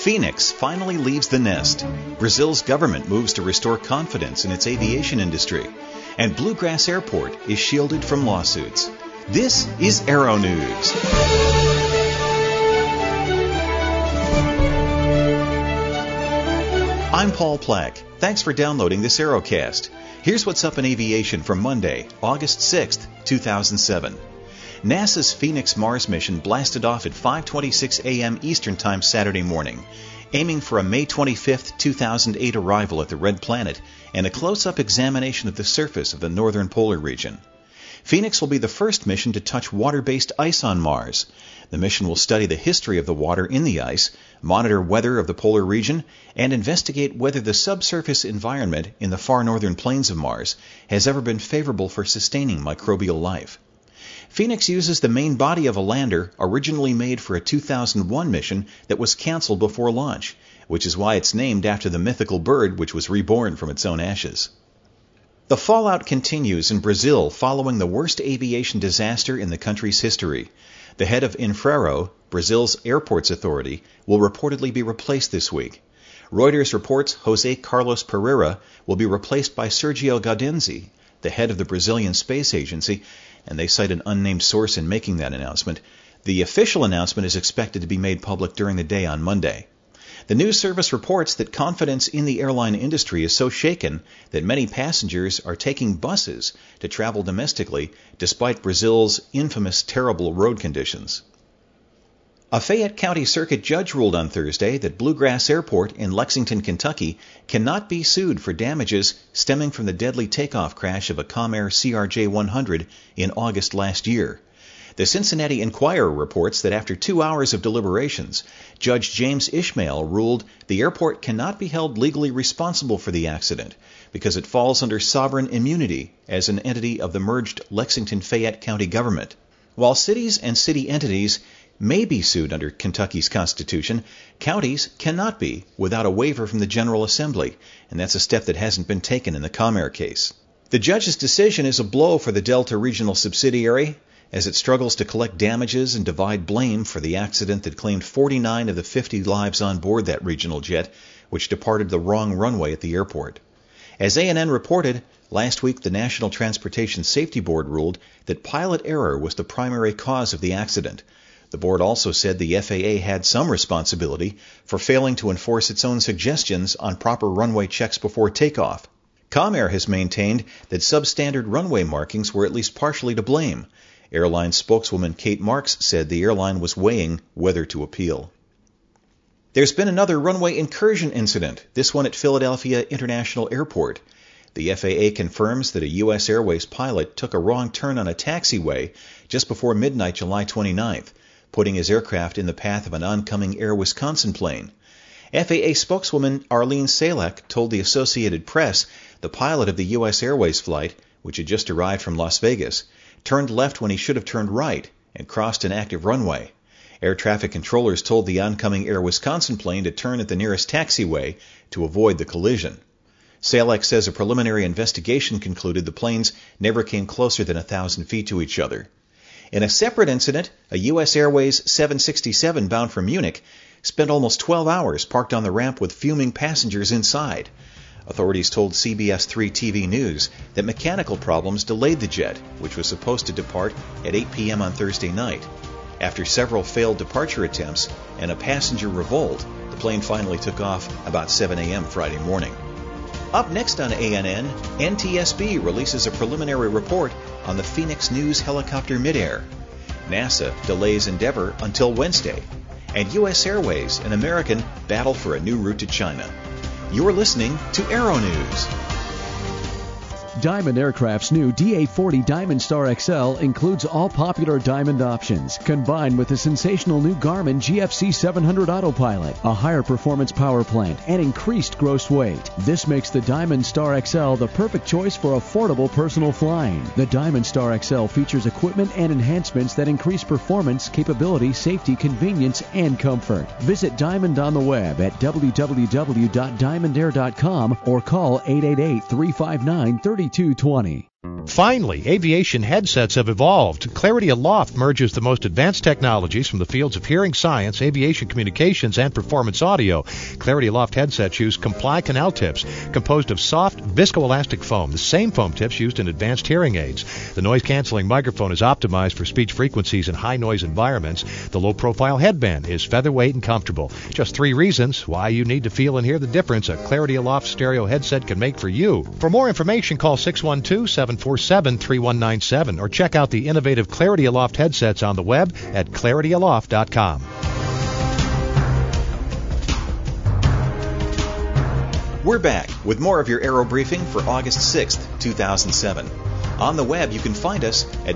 Phoenix finally leaves the nest. Brazil's government moves to restore confidence in its aviation industry. And Bluegrass Airport is shielded from lawsuits. This is Aero News. I'm Paul Plack. Thanks for downloading this Aerocast. Here's what's up in aviation for Monday, August 6th, 2007. NASA's Phoenix Mars mission blasted off at 5:26 a.m. Eastern Time Saturday morning, aiming for a May 25, 2008 arrival at the Red Planet and a close-up examination of the surface of the northern polar region. Phoenix will be the first mission to touch water-based ice on Mars. The mission will study the history of the water in the ice, monitor weather of the polar region, and investigate whether the subsurface environment in the far northern plains of Mars has ever been favorable for sustaining microbial life. Phoenix uses the main body of a lander originally made for a 2001 mission that was canceled before launch, which is why it's named after the mythical bird which was reborn from its own ashes. The fallout continues in Brazil following the worst aviation disaster in the country's history. The head of Infraero, Brazil's airports authority, will reportedly be replaced this week. Reuters reports José Carlos Pereira will be replaced by Sergio Gaudenzi, the head of the Brazilian Space Agency, and they cite an unnamed source in making that announcement. The official announcement is expected to be made public during the day on Monday. The news service reports that confidence in the airline industry is so shaken that many passengers are taking buses to travel domestically despite Brazil's infamous terrible road conditions. A Fayette County Circuit judge ruled on Thursday that Bluegrass Airport in Lexington, Kentucky cannot be sued for damages stemming from the deadly takeoff crash of a Comair CRJ-100 in August last year. The Cincinnati Enquirer reports that after 2 hours of deliberations, Judge James Ishmael ruled the airport cannot be held legally responsible for the accident because it falls under sovereign immunity as an entity of the merged Lexington-Fayette County government. While cities and city entities may be sued under Kentucky's Constitution, counties cannot be without a waiver from the General Assembly, and that's a step that hasn't been taken in the Comair case. The judge's decision is a blow for the Delta Regional subsidiary as it struggles to collect damages and divide blame for the accident that claimed 49 of the 50 lives on board that regional jet, which departed the wrong runway at the airport. As ANN reported, last week the National Transportation Safety Board ruled that pilot error was the primary cause of the accident. The board also said the FAA had some responsibility for failing to enforce its own suggestions on proper runway checks before takeoff. Comair has maintained that substandard runway markings were at least partially to blame. Airline spokeswoman Kate Marks said the airline was weighing whether to appeal. There's been another runway incursion incident, this one at Philadelphia International Airport. The FAA confirms that a U.S. Airways pilot took a wrong turn on a taxiway just before midnight July 29th. Putting his aircraft in the path of an oncoming Air Wisconsin plane. FAA spokeswoman Arlene Salek told the Associated Press the pilot of the U.S. Airways flight, which had just arrived from Las Vegas, turned left when he should have turned right and crossed an active runway. Air traffic controllers told the oncoming Air Wisconsin plane to turn at the nearest taxiway to avoid the collision. Salek says a preliminary investigation concluded the planes never came closer than 1,000 feet to each other. In a separate incident, a U.S. Airways 767 bound for Munich spent almost 12 hours parked on the ramp with fuming passengers inside. Authorities told CBS 3 TV News that mechanical problems delayed the jet, which was supposed to depart at 8 p.m. on Thursday night. After several failed departure attempts and a passenger revolt, the plane finally took off about 7 a.m. Friday morning. Up next on ANN, NTSB releases a preliminary report on the Phoenix News helicopter midair. NASA delays Endeavour until Wednesday. And U.S. Airways and American battle for a new route to China. You're listening to Aero News. Diamond Aircraft's new DA-40 Diamond Star XL includes all popular Diamond options, combined with the sensational new Garmin GFC 700 Autopilot, a higher performance power plant, and increased gross weight. This makes the Diamond Star XL the perfect choice for affordable personal flying. The Diamond Star XL features equipment and enhancements that increase performance, capability, safety, convenience, and comfort. Visit Diamond on the web at www.diamondair.com or call 888-359-3220. Finally, aviation headsets have evolved. Clarity Aloft merges the most advanced technologies from the fields of hearing science, aviation communications, and performance audio. Clarity Aloft headsets use Comply canal tips composed of soft, viscoelastic foam, the same foam tips used in advanced hearing aids. The noise-canceling microphone is optimized for speech frequencies in high-noise environments. The low-profile headband is featherweight and comfortable. Just 3 reasons why you need to feel and hear the difference a Clarity Aloft stereo headset can make for you. For more information, call 612-747-3197 or check out the innovative Clarity Aloft headsets on the web at clarityaloft.com. We're back with more of your Aero Briefing for August 6th, 2007. On the web, you can find us at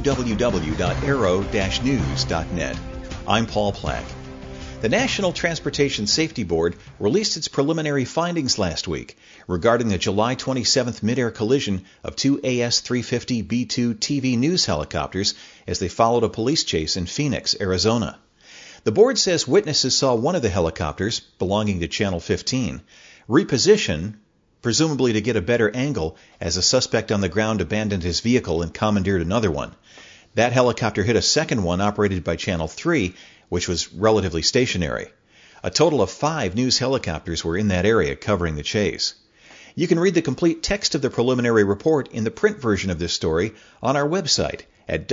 www.aero-news.net. I'm Paul Plack. The National Transportation Safety Board released its preliminary findings last week regarding the July 27th mid-air collision of 2 AS-350B2 TV news helicopters as they followed a police chase in Phoenix, Arizona. The board says witnesses saw one of the helicopters, belonging to Channel 15, reposition, presumably to get a better angle, as a suspect on the ground abandoned his vehicle and commandeered another one. That helicopter hit a second one operated by Channel 3, which was relatively stationary. A total of 5 news helicopters were in that area covering the chase. You can read the complete text of the preliminary report in the print version of this story on our website at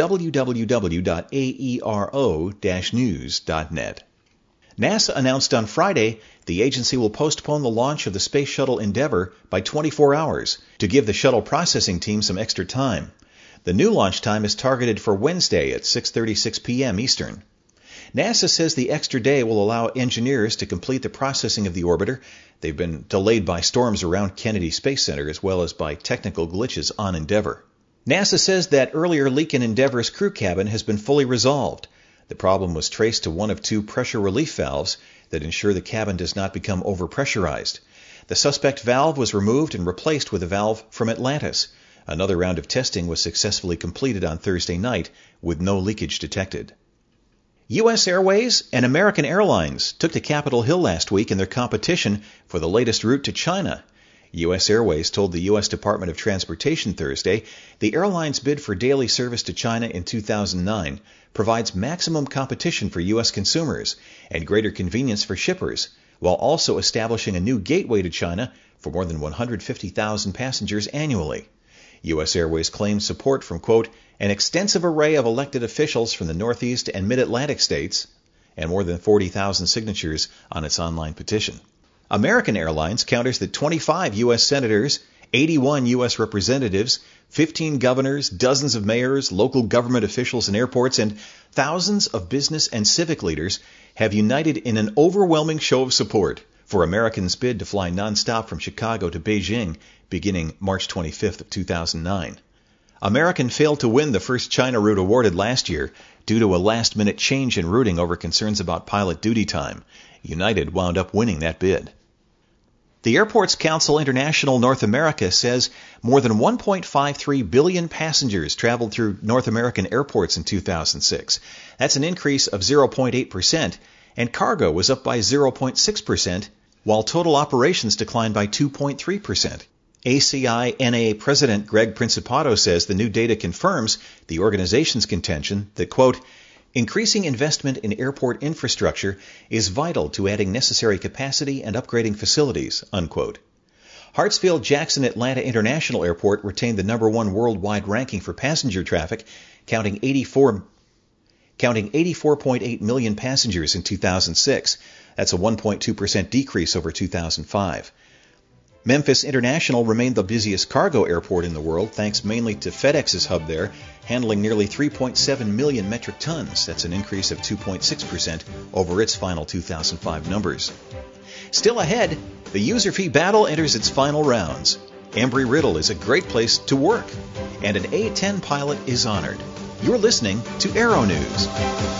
www.aero-news.net. NASA announced on Friday the agency will postpone the launch of the Space Shuttle Endeavour by 24 hours to give the shuttle processing team some extra time. The new launch time is targeted for Wednesday at 6:36 p.m. Eastern. NASA says the extra day will allow engineers to complete the processing of the orbiter. They've been delayed by storms around Kennedy Space Center as well as by technical glitches on Endeavour. NASA says that earlier leak in Endeavour's crew cabin has been fully resolved. The problem was traced to one of 2 pressure relief valves that ensure the cabin does not become overpressurized. The suspect valve was removed and replaced with a valve from Atlantis. Another round of testing was successfully completed on Thursday night with no leakage detected. U.S. Airways and American Airlines took to Capitol Hill last week in their competition for the latest route to China. U.S. Airways told the U.S. Department of Transportation Thursday the airline's bid for daily service to China in 2009 provides maximum competition for U.S. consumers and greater convenience for shippers, while also establishing a new gateway to China for more than 150,000 passengers annually. U.S. Airways claims support from, quote, an extensive array of elected officials from the Northeast and Mid-Atlantic states, and more than 40,000 signatures on its online petition. American Airlines counters that 25 U.S. senators, 81 U.S. representatives, 15 governors, dozens of mayors, local government officials and airports, and thousands of business and civic leaders have united in an overwhelming show of support for Americans' bid to fly nonstop from Chicago to Beijing beginning March 25th of 2009. American failed to win the first China route awarded last year due to a last-minute change in routing over concerns about pilot duty time. United wound up winning that bid. The Airports Council International North America says more than 1.53 billion passengers traveled through North American airports in 2006. That's an increase of 0.8%, and cargo was up by 0.6%, while total operations declined by 2.3%. ACI-NA President Greg Principato says the new data confirms the organization's contention that, quote, increasing investment in airport infrastructure is vital to adding necessary capacity and upgrading facilities, unquote. Hartsfield-Jackson Atlanta International Airport retained the number 1 worldwide ranking for passenger traffic, counting 84.8 million passengers in 2006. That's a 1.2% decrease over 2005. Memphis International remained the busiest cargo airport in the world, thanks mainly to FedEx's hub there, handling nearly 3.7 million metric tons. That's an increase of 2.6% over its final 2005 numbers. Still ahead, the user fee battle enters its final rounds. Embry-Riddle is a great place to work, and an A-10 pilot is honored. You're listening to Aero News.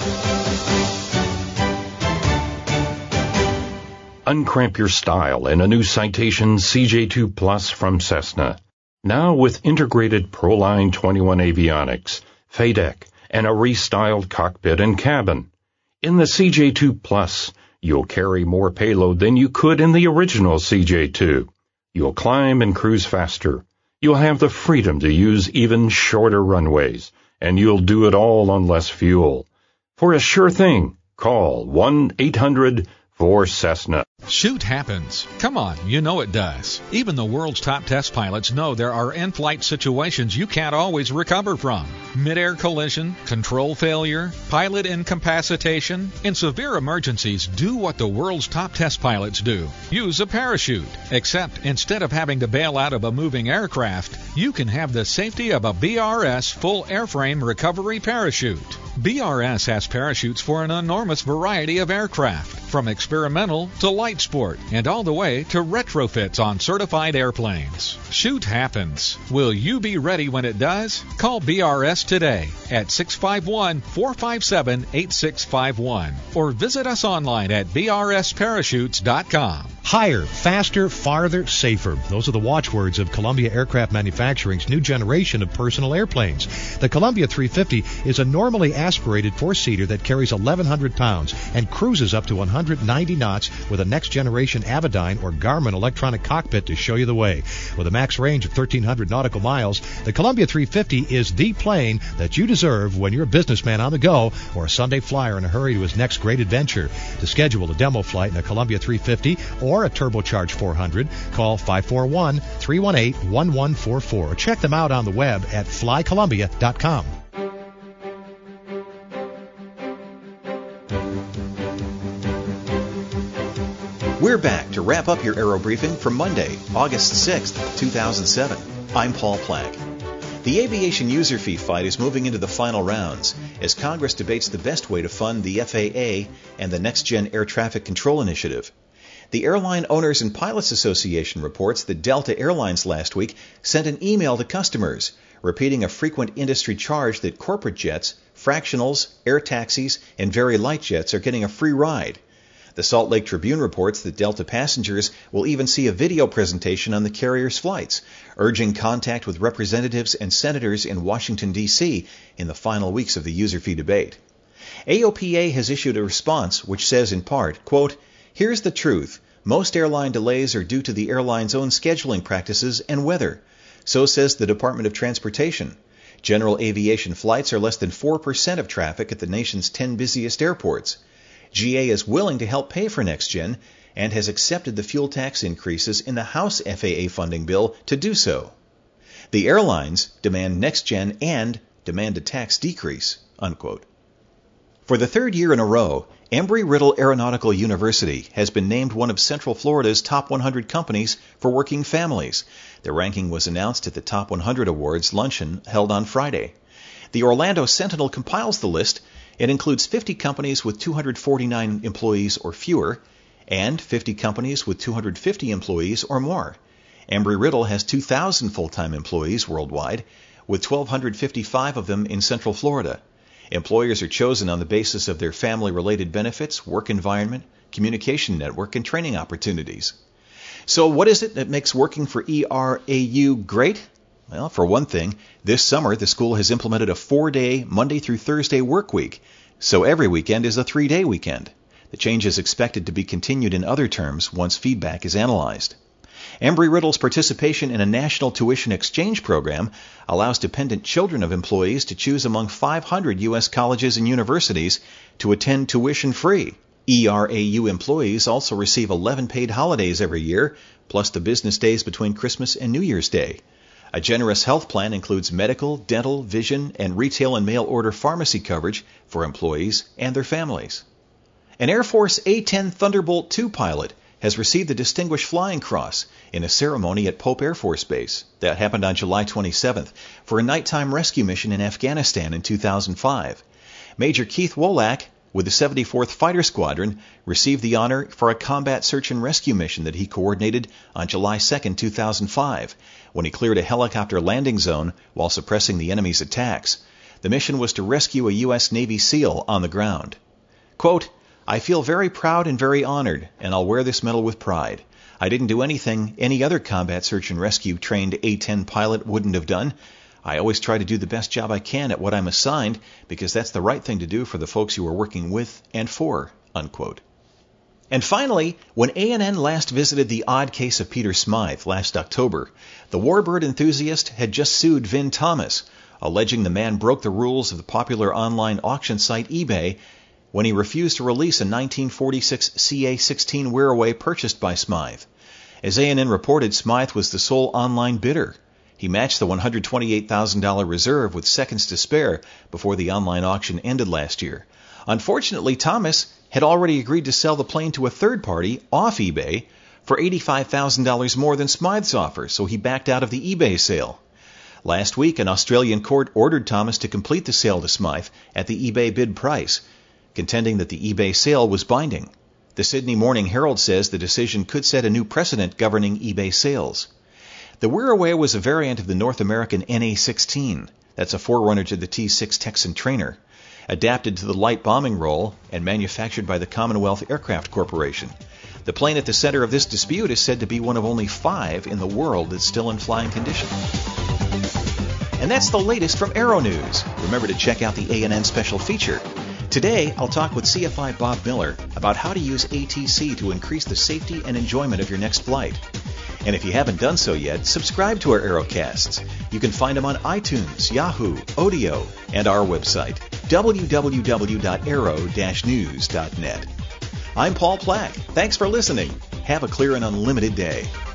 Uncramp your style in a new Citation CJ2 Plus from Cessna. Now with integrated Proline 21 avionics, FADEC, and a restyled cockpit and cabin. In the CJ2 Plus, you'll carry more payload than you could in the original CJ2. You'll climb and cruise faster. You'll have the freedom to use even shorter runways, and you'll do it all on less fuel. For a sure thing, call 1-800-4Cessna. Shoot happens. Come on, you know it does. Even the world's top test pilots know there are in-flight situations you can't always recover from. Mid-air collision, control failure, pilot incapacitation. In severe emergencies, do what the world's top test pilots do. Use a parachute. Except instead of having to bail out of a moving aircraft, you can have the safety of a BRS full airframe recovery parachute. BRS has parachutes for an enormous variety of aircraft, from experimental to light sport, and all the way to retrofits on certified airplanes. Shoot happens. Will you be ready when it does? Call BRS today at 651-457-8651 or visit us online at brsparachutes.com. Higher, faster, farther, safer. Those are the watchwords of Columbia Aircraft Manufacturing's new generation of personal airplanes. The Columbia 350 is a normally aspirated four-seater that carries 1,100 pounds and cruises up to 190 knots with a next-generation Avidyne or Garmin electronic cockpit to show you the way. With a max range of 1,300 nautical miles, the Columbia 350 is the plane that you deserve when you're a businessman on the go or a Sunday flyer in a hurry to his next great adventure. To schedule a demo flight in a Columbia 350 or a turbocharged 400, call 541-318-1144. Check them out on the web at flycolumbia.com. We're back to wrap up your Aero Briefing for Monday, August 6th, 2007. I'm Paul Plack. The aviation user fee fight is moving into the final rounds as Congress debates the best way to fund the FAA and the Next Gen Air Traffic Control Initiative. The Airline Owners and Pilots Association reports that Delta Airlines last week sent an email to customers repeating a frequent industry charge that corporate jets, fractionals, air taxis, and very light jets are getting a free ride. The Salt Lake Tribune reports that Delta passengers will even see a video presentation on the carrier's flights, urging contact with representatives and senators in Washington, D.C. in the final weeks of the user fee debate. AOPA has issued a response which says in part, quote, "Here's the truth. Most airline delays are due to the airline's own scheduling practices and weather. So says the Department of Transportation. General aviation flights are less than 4% of traffic at the nation's 10 busiest airports. GA is willing to help pay for NextGen and has accepted the fuel tax increases in the House FAA funding bill to do so. The airlines demand NextGen and demand a tax decrease," unquote. For the third year in a row, Embry-Riddle Aeronautical University has been named one of Central Florida's top 100 companies for working families. The ranking was announced at the Top 100 Awards luncheon held on Friday. The Orlando Sentinel compiles the list. It includes 50 companies with 249 employees or fewer, and 50 companies with 250 employees or more. Embry-Riddle has 2,000 full-time employees worldwide, with 1,255 of them in Central Florida. Employers are chosen on the basis of their family-related benefits, work environment, communication network, and training opportunities. So what is it that makes working for ERAU great? Well, for one thing, this summer the school has implemented a 4-day Monday through Thursday work week, so every weekend is a 3-day weekend. The change is expected to be continued in other terms once feedback is analyzed. Embry-Riddle's participation in a national tuition exchange program allows dependent children of employees to choose among 500 U.S. colleges and universities to attend tuition-free. ERAU employees also receive 11 paid holidays every year, plus the business days between Christmas and New Year's Day. A generous health plan includes medical, dental, vision, and retail and mail-order pharmacy coverage for employees and their families. An Air Force A-10 Thunderbolt II pilot has received the Distinguished Flying Cross in a ceremony at Pope Air Force Base. That happened on July 27th for a nighttime rescue mission in Afghanistan in 2005. Major Keith Wolak, with the 74th Fighter Squadron, received the honor for a combat search and rescue mission that he coordinated on July 2, 2005, when he cleared a helicopter landing zone while suppressing the enemy's attacks. The mission was to rescue a U.S. Navy SEAL on the ground. Quote, "I feel very proud and very honored, and I'll wear this medal with pride. I didn't do anything any other combat search and rescue trained A-10 pilot wouldn't have done. I always try to do the best job I can at what I'm assigned because that's the right thing to do for the folks you are working with and for," unquote. And finally, when ANN last visited the odd case of Peter Smythe last October, the warbird enthusiast had just sued Vin Thomas, alleging the man broke the rules of the popular online auction site eBay when he refused to release a 1946 CA-16 Wirraway purchased by Smythe. As ANN reported, Smythe was the sole online bidder. He matched the $128,000 reserve with seconds to spare before the online auction ended last year. Unfortunately, Thomas had already agreed to sell the plane to a third party off eBay for $85,000 more than Smythe's offer, so he backed out of the eBay sale. Last week, an Australian court ordered Thomas to complete the sale to Smythe at the eBay bid price, contending that the eBay sale was binding. The Sydney Morning Herald says the decision could set a new precedent governing eBay sales. The Wirraway was a variant of the North American NA-16. That's a forerunner to the T-6 Texan trainer, adapted to the light bombing role and manufactured by the Commonwealth Aircraft Corporation. The plane at the center of this dispute is said to be one of only 5 in the world that's still in flying condition. And that's the latest from Aero News. Remember to check out the ANN special feature. Today, I'll talk with CFI Bob Miller about how to use ATC to increase the safety and enjoyment of your next flight. And if you haven't done so yet, subscribe to our Aerocasts. You can find them on iTunes, Yahoo, Odeo, and our website, www.aero-news.net. I'm Paul Plack. Thanks for listening. Have a clear and unlimited day.